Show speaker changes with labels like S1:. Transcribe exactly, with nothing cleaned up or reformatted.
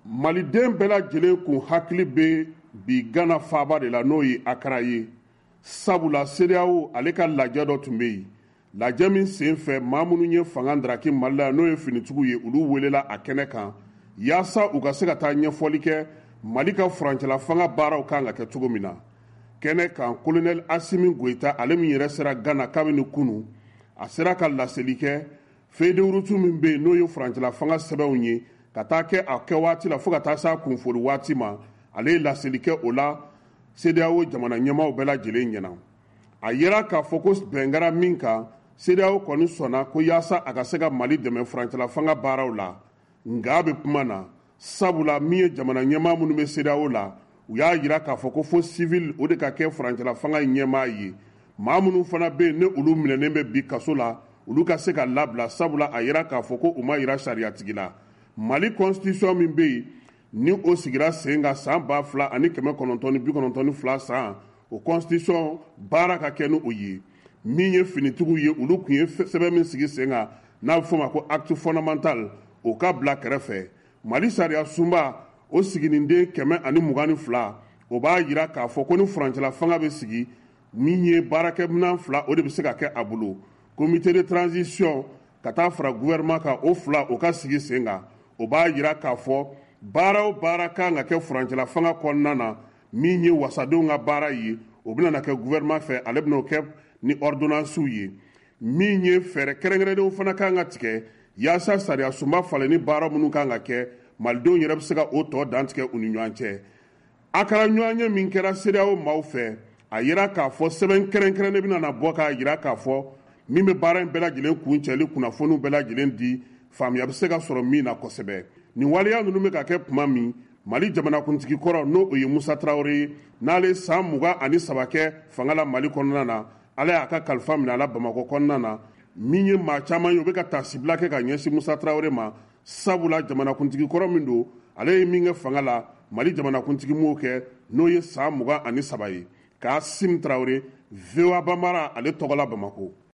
S1: Maliden bɛɛ lajɛlen kun hakili bɛ bi Gana faaba de la n'o ye Akara ye. Sabula C D E A O ale ka lajɛ dɔ tun bɛ yen. Lajɛ min sen fɛ maa minnu ye fanga ndaraki Mali la n'o ye finitigiw ye olu welela a kɛnɛ kan yaasa u ka se ka taa ɲɛfɔli kɛ Mali ka furancɛla fanga baaraw kan ka kɛ cogo min na. Kɛnɛ kan Colonel Asimi Goita ale min yɛrɛ sera Gana kabini kunu a sera ka laseli kɛ feuille min bɛ yen n'o ye furancɛla fanga sɛbɛnw ye ka taa kɛ a kɛ waati la fo ka taa s'a kunfoli waati ma ale ye laseli kɛ o la C D E A O jamana ɲɛmaaw bɛɛ lajɛlen ɲɛna. A yera k'a fɔ ko bɛn kɛra min kan C D E A O kɔni sɔnna ko yaasa a ka se ka Mali dɛmɛ furancɛla fanga baaraw la nka a bɛ kuma na sabula min ye jamana ɲɛmaa minnu bɛ C D E A O la u y'a jira k'a fɔ ko fo civil o de ka kɛ furancɛla fanga ɲɛmaa ye maa minnu fana bɛ yen ne olu minɛnen bɛ bi kaso la olu ka se ka labila sabula a yira k'a fɔ ko u ma jira sariyatigi la. Mali constitution min bɛ yen ni o sigira sen kan san ba fila ani kɛmɛ kɔnɔntɔn ni bi kɔnɔntɔn ni fila san o constitution baara ka kɛ ni o ye min ye finitigiw ye olu tun ye sɛbɛn min sigi sen kan n'a bɛ fɔ o ma ko acte fondamental o ka bila kɛrɛfɛ. Mali sariya sunba o sigininden kɛmɛ ani mugan ni fila o b'a jira k'a fɔ ko ni furancɛla fanga bɛ sigi min ye baarakɛminɛn fila o de bɛ se ka kɛ a bolo comité de transition ka taa fara gouvernement kan o fila o ka sigi sen kan o b'a jira k'a fɔ baara o baara kan ka kɛ furancɛla fanga kɔnɔna na min ye wasadenw ka baara ye o bɛna kɛ gouvernement fɛ ale bɛna o kɛ ni ordonnance ye min ye fɛɛrɛ kɛrɛnkɛrɛnnenw fana kan ka tigɛ yaasa sariya sunba falenni baara minnu kan ka kɛ malidenw yɛrɛ bɛ se ka o tɔ dantigɛ u ni ɲɔgɔn cɛ. A kɛra ɲɔgɔnye min kɛra C D E A O maaw fɛ a yira k'a fɔ sɛbɛn kɛrɛnkɛrɛnnen bɛna na bɔ k'a jira k'a fɔ min bɛ baara in bɛɛ lajɛlen kun cɛli kunnafoniw bɛɛ lajɛlen di faamuya bɛ se ka sɔrɔ min na kosɛbɛ. Nin waleya ninnu bɛ ka kɛ tuma min Mali jamanakuntigi kɔrɔ n'o o ye Musa Tarawele ye n'ale san mugan ani saba kɛ fanga la Mali kɔnɔna na ale y'a ka kalifa minɛ a la Bamakɔ kɔnɔna na min ye maa caman ye o bɛ ka taasibila kɛ ka ɲɛsin Musa Tarawele ma sabula jamanakuntigi kɔrɔ min don ale ye min kɛ fanga la Mali jamanakuntigi m'o kɛ n'o ye san mugan ani saba ye. K'Asim Tarawele V O A Banbara ale tɔgɔla Bamakɔ.